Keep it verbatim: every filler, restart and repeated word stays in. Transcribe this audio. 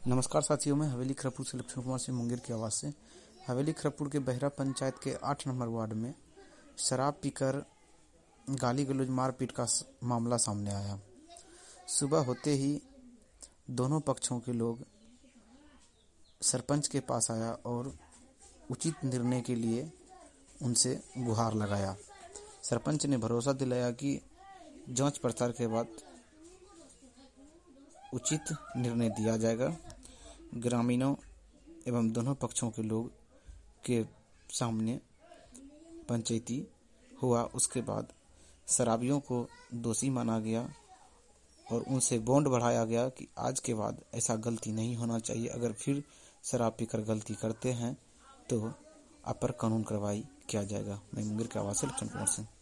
नमस्कार साथियों, मैं हवेली खरगपुर से लक्ष्मण कुमार सिंह मुंगेर की आवाज़ से। हवेली खरगपुर के बहरा पंचायत के आठ नंबर वार्ड में शराब पीकर गाली गलौज मारपीट का स- मामला सामने आया। सुबह होते ही दोनों पक्षों के लोग सरपंच के पास आया और उचित निर्णय के लिए उनसे गुहार लगाया। सरपंच ने भरोसा दिलाया कि जांच पड़ताल के बाद उचित निर्णय दिया जाएगा। ग्रामीणों एवं दोनों पक्षों के लोग के सामने पंचायती हुआ। उसके बाद शराबियों को दोषी माना गया और उनसे बॉन्ड बढ़ाया गया कि आज के बाद ऐसा गलती नहीं होना चाहिए। अगर फिर शराब पीकर गलती करते हैं तो आप पर कानून कार्रवाई किया जाएगा। मैं मुंगेर के आवाज़ से लक्ष्मण कुमार सिंह।